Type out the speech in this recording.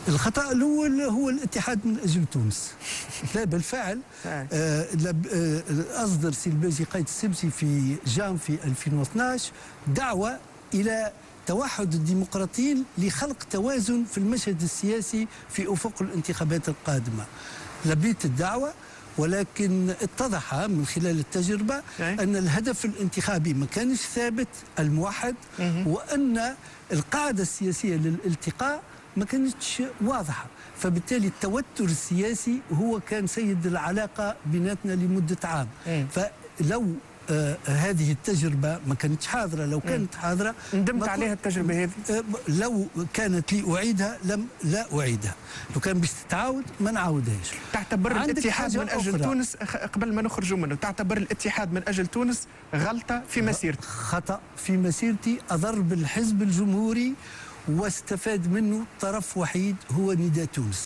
الخطأ الأول هو الاتحاد من أجل تونس. لا بالفعل أصدر سي الباجي قايد السبسي في جانفي 2012 دعوة إلى توحد الديمقراطيين لخلق توازن في المشهد السياسي في أفق الانتخابات القادمة. لبيت الدعوة، ولكن اتضح من خلال التجربة أن الهدف الانتخابي ما كانش ثابت الموحد، وأن القاعدة السياسية للالتقاء ما كانتش واضحة، فبالتالي التوتر السياسي هو كان سيد العلاقة بيناتنا لمدة عام. فلو هذه التجربة ما كانتش حاضرة، لو كانت حاضرة ندمت عليها التجربة هذه. لو كانت لي أعيدها لا أعيدها، لو كان باش تتعاود ما نعاودهاش. تعتبر الاتحاد من أجل تونس، قبل ما نخرجوا منه، تعتبر الاتحاد من أجل تونس غلطة في مسيرتك؟ خطأ في مسيرتي، أضر بالحزب الجمهوري واستفاد منه طرف وحيد هو نداء تونس.